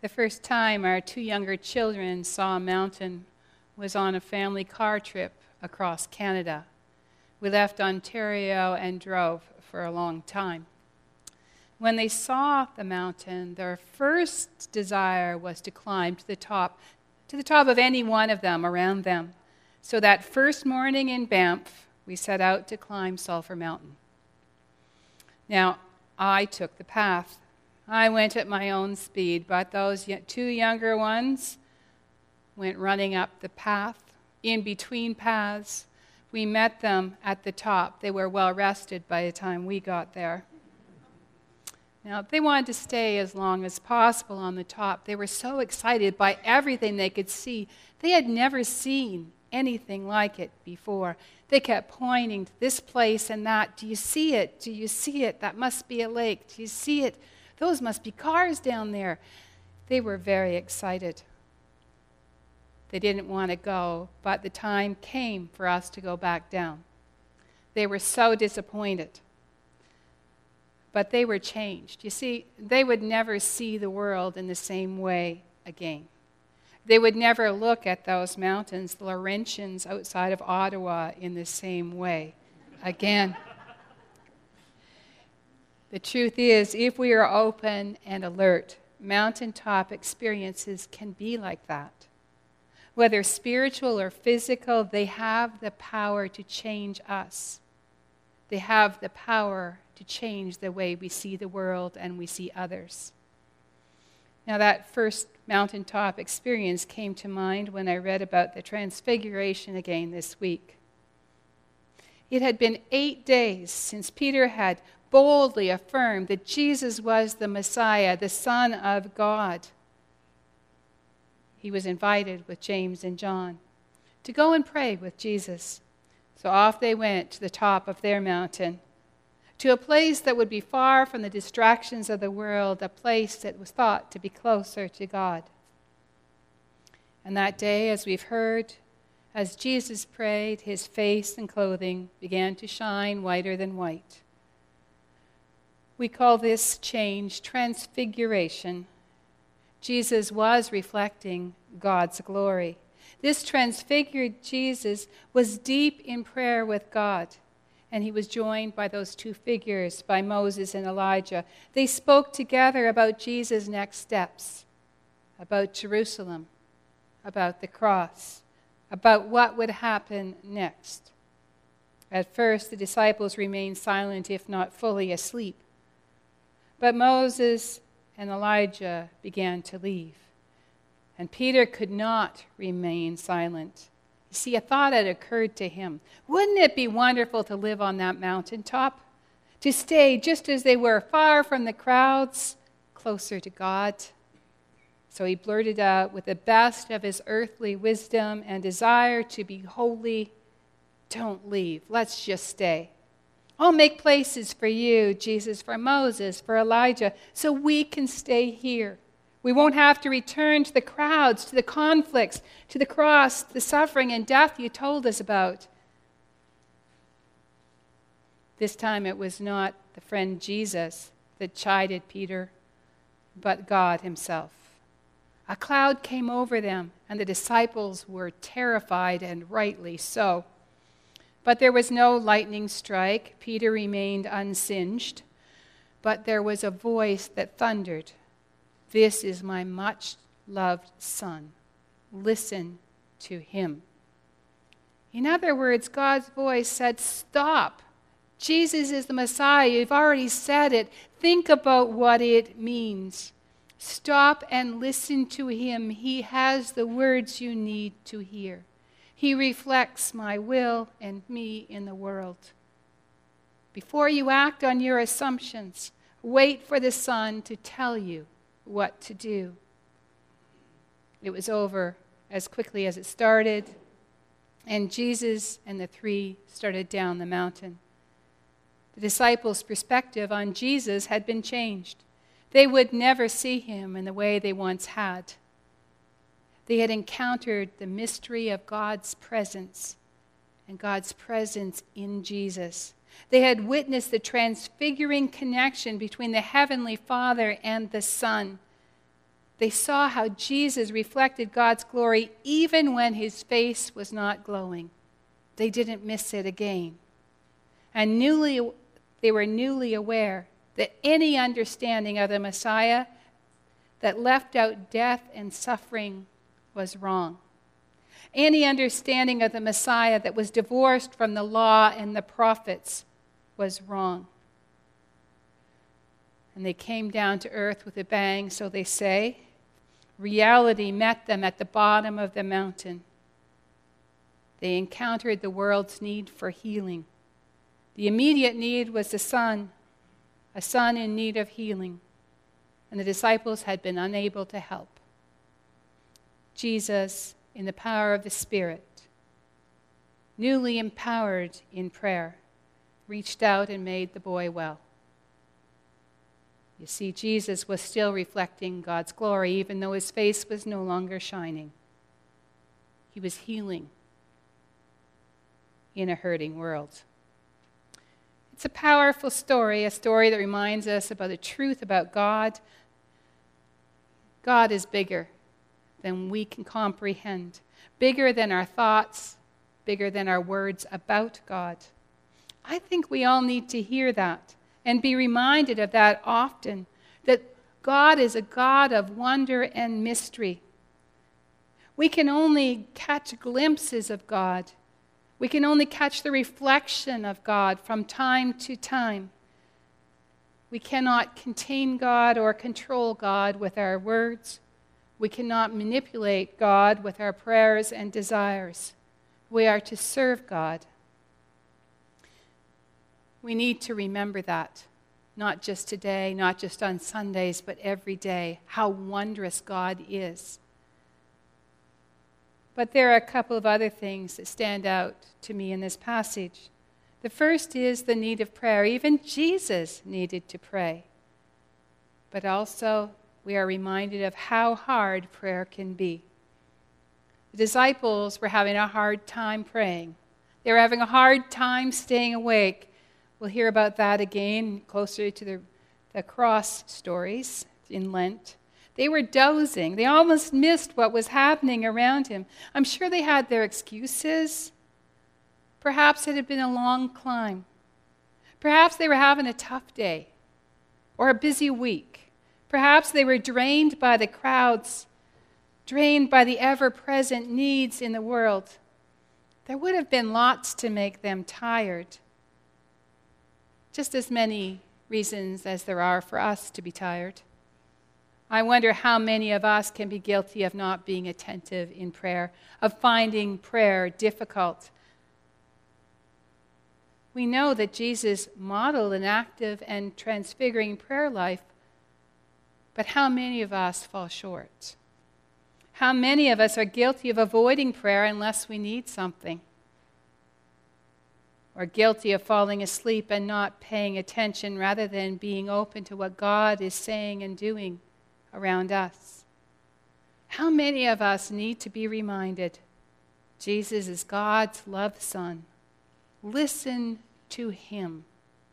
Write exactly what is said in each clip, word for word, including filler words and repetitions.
The first time our two younger children saw a mountain was on a family car trip across Canada. We left Ontario and drove for a long time. When they saw the mountain, their first desire was to climb to the top, to the top of any one of them around them. So that first morning in Banff, we set out to climb Sulphur Mountain. Now, I took the path. I went at my own speed, but those two younger ones went running up the path, in between paths. We met them at the top. They were well rested by the time we got there. Now, they wanted to stay as long as possible on the top. They were so excited by everything they could see. They had never seen anything like it before. They kept pointing to this place and that. Do you see it? Do you see it? That must be a lake. Do you see it? Those must be cars down there. They were very excited. They didn't want to go, but the time came for us to go back down. They were so disappointed. But they were changed. You see, they would never see the world in the same way again. They would never look at those mountains, the Laurentians outside of Ottawa, in the same way again. The truth is, if we are open and alert, mountaintop experiences can be like that. Whether spiritual or physical, they have the power to change us. They have the power to change the way we see the world and we see others. Now, that first mountaintop experience came to mind when I read about the Transfiguration again this week. It had been eight days since Peter had boldly affirmed that Jesus was the Messiah, the Son of God. He was invited with James and John to go and pray with Jesus. So off they went to the top of their mountain, to a place that would be far from the distractions of the world, a place that was thought to be closer to God. And that day, as we've heard, as Jesus prayed, his face and clothing began to shine whiter than white. We call this change transfiguration. Jesus was reflecting God's glory. This transfigured Jesus was deep in prayer with God, and he was joined by those two figures, by Moses and Elijah. They spoke together about Jesus' next steps, about Jerusalem, about the cross, about what would happen next. At first, the disciples remained silent, if not fully asleep. But Moses and Elijah began to leave, and Peter could not remain silent. You see, a thought had occurred to him. Wouldn't it be wonderful to live on that mountaintop? To stay just as they were, far from the crowds, closer to God? So he blurted out with the best of his earthly wisdom and desire to be holy, "Don't leave. Let's just stay. I'll make places for you, Jesus, for Moses, for Elijah, so we can stay here. We won't have to return to the crowds, to the conflicts, to the cross, the suffering and death you told us about." This time it was not the friend Jesus that chided Peter, but God himself. A cloud came over them, and the disciples were terrified, and rightly so. But there was no lightning strike. Peter remained unsinged. But there was a voice that thundered, "This is my much-loved Son. Listen to him." In other words, God's voice said, "Stop. Jesus is the Messiah. You've already said it. Think about what it means. Stop and listen to him. He has the words you need to hear. He reflects my will and me in the world. Before you act on your assumptions, wait for the Son to tell you what to do." It was over as quickly as it started, and Jesus and the three started down the mountain. The disciples' perspective on Jesus had been changed. They would never see him in the way they once had. They had encountered the mystery of God's presence and God's presence in Jesus. They had witnessed the transfiguring connection between the Heavenly Father and the Son. They saw how Jesus reflected God's glory even when his face was not glowing. They didn't miss it again. And newly, they were newly aware that any understanding of the Messiah that left out death and suffering was wrong. Any understanding of the Messiah that was divorced from the law and the prophets was wrong. And they came down to earth with a bang, so they say. Reality met them at the bottom of the mountain. They encountered the world's need for healing. The immediate need was the son, a son in need of healing, and the disciples had been unable to help. Jesus, in the power of the Spirit, newly empowered in prayer, reached out and made the boy well. You see, Jesus was still reflecting God's glory, even though his face was no longer shining. He was healing in a hurting world. It's a powerful story, a story that reminds us about the truth about God. God is bigger than we can comprehend, bigger than our thoughts, bigger than our words about God. I think we all need to hear that and be reminded of that often, that God is a God of wonder and mystery. We can only catch glimpses of God. We can only catch the reflection of God from time to time. We cannot contain God or control God with our words. We cannot manipulate God with our prayers and desires. We are to serve God. We need to remember that, not just today, not just on Sundays, but every day, how wondrous God is. But there are a couple of other things that stand out to me in this passage. The first is the need of prayer. Even Jesus needed to pray. But also, we are reminded of how hard prayer can be. The disciples were having a hard time praying. They were having a hard time staying awake. We'll hear about that again closer to the, the cross stories in Lent. They were dozing. They almost missed what was happening around him. I'm sure they had their excuses. Perhaps it had been a long climb. Perhaps they were having a tough day or a busy week. Perhaps they were drained by the crowds, drained by the ever-present needs in the world. There would have been lots to make them tired. Just as many reasons as there are for us to be tired. I wonder how many of us can be guilty of not being attentive in prayer, of finding prayer difficult. We know that Jesus modeled an active and transfiguring prayer life, but how many of us fall short? How many of us are guilty of avoiding prayer unless we need something? Or guilty of falling asleep and not paying attention rather than being open to what God is saying and doing around us? How many of us need to be reminded Jesus is God's loved Son? Listen to him.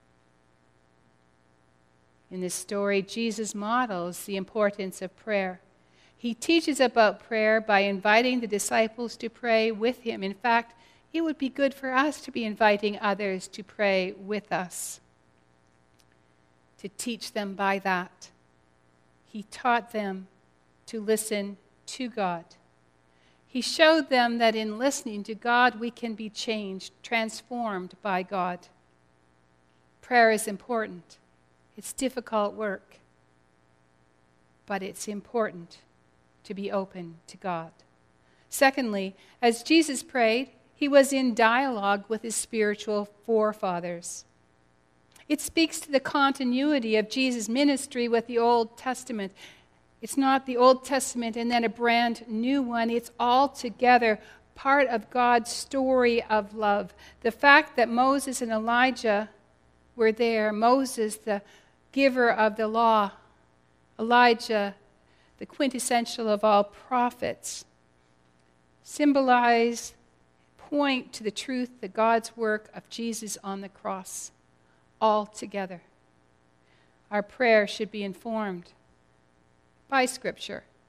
In this story, Jesus models the importance of prayer. He teaches about prayer by inviting the disciples to pray with him. In fact, it would be good for us to be inviting others to pray with us, to teach them by that. He taught them to listen to God. He showed them that in listening to God, we can be changed, transformed by God. Prayer is important. It's difficult work, but it's important to be open to God. Secondly, as Jesus prayed, he was in dialogue with his spiritual forefathers. It speaks to the continuity of Jesus' ministry with the Old Testament. It's not the Old Testament and then a brand new one. It's altogether part of God's story of love. The fact that Moses and Elijah were there, Moses, the giver of the law, Elijah, the quintessential of all prophets, symbolize, point to the truth that God's work of Jesus on the cross all together. Our prayer should be informed by Scripture,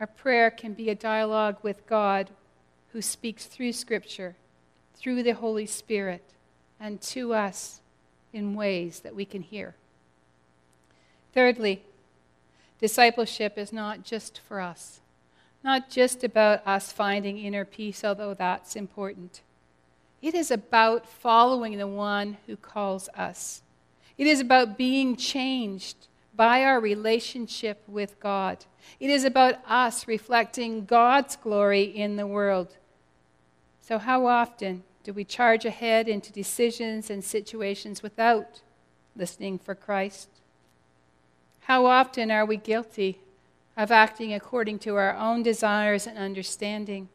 Our prayer can be a dialogue with God who speaks through Scripture, through the Holy Spirit, and to us in ways that we can hear. Thirdly, discipleship is not just for us, not just about us finding inner peace, although that's important. It is about following the one who calls us. It is about being changed by our relationship with God. It is about us reflecting God's glory in the world. So how often do we charge ahead into decisions and situations without listening for Christ? How often are we guilty of acting according to our own desires and understanding?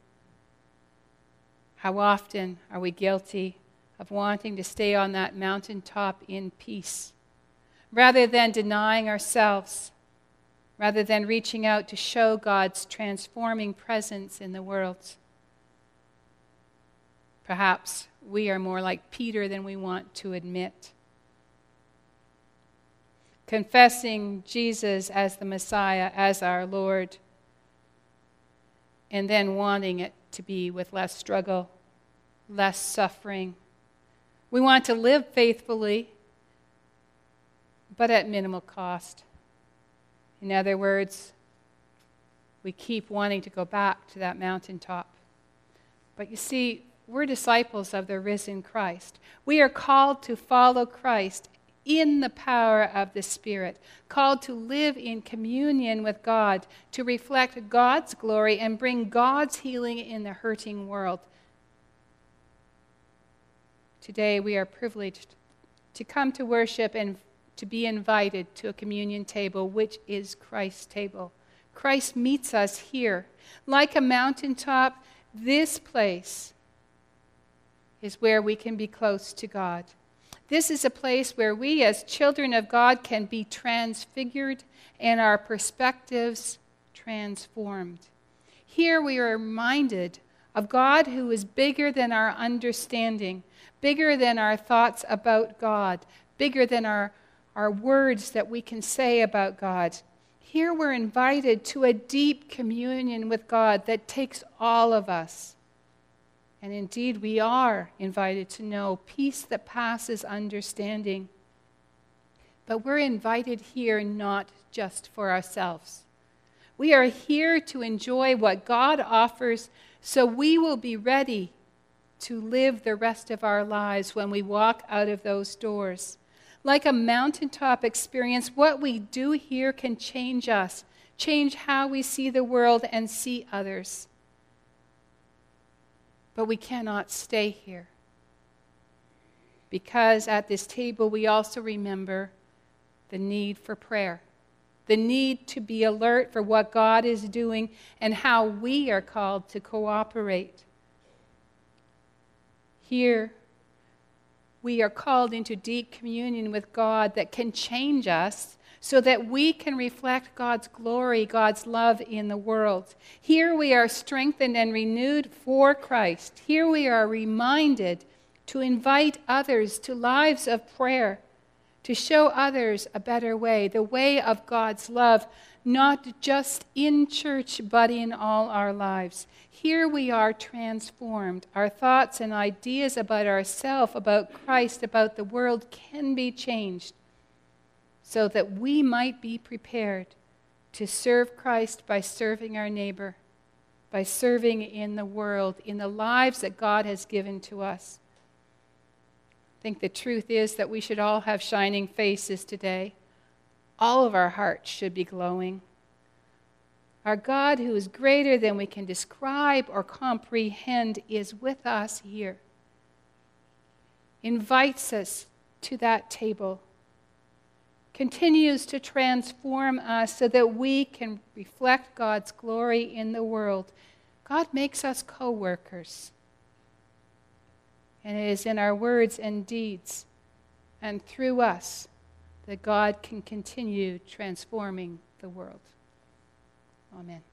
How often are we guilty of wanting to stay on that mountaintop in peace, rather than denying ourselves, rather than reaching out to show God's transforming presence in the world? Perhaps we are more like Peter than we want to admit. Confessing Jesus as the Messiah, as our Lord, and then wanting it to be with less struggle, less suffering. We want to live faithfully, but at minimal cost. In other words, we keep wanting to go back to that mountaintop. But you see, we're disciples of the risen Christ. We are called to follow Christ in the power of the Spirit, called to live in communion with God, to reflect God's glory and bring God's healing in the hurting world. Today we are privileged to come to worship and to be invited to a communion table, which is Christ's table. Christ meets us here. Like a mountaintop, this place is where we can be close to God. This is a place where we as children of God can be transfigured and our perspectives transformed. Here we are reminded of God who is bigger than our understanding, bigger than our thoughts about God, bigger than our, our words that we can say about God. Here we're invited to a deep communion with God that takes all of us. And indeed, we are invited to know peace that passes understanding. But we're invited here not just for ourselves. We are here to enjoy what God offers, so we will be ready to live the rest of our lives when we walk out of those doors. Like a mountaintop experience, what we do here can change us, change how we see the world and see others. But we cannot stay here, because at this table we also remember the need for prayer, the need to be alert for what God is doing and how we are called to cooperate. Here we are called into deep communion with God that can change us so that we can reflect God's glory, God's love in the world. Here we are strengthened and renewed for Christ. Here we are reminded to invite others to lives of prayer, to show others a better way, the way of God's love, not just in church, but in all our lives. Here we are transformed. Our thoughts and ideas about ourselves, about Christ, about the world can be changed, so that we might be prepared to serve Christ by serving our neighbor, by serving in the world, in the lives that God has given to us. I think the truth is that we should all have shining faces today. All of our hearts should be glowing. Our God, who is greater than we can describe or comprehend, is with us here, invites us to that table, continues to transform us so that we can reflect God's glory in the world. God makes us co-workers. And it is in our words and deeds and through us that God can continue transforming the world. Amen.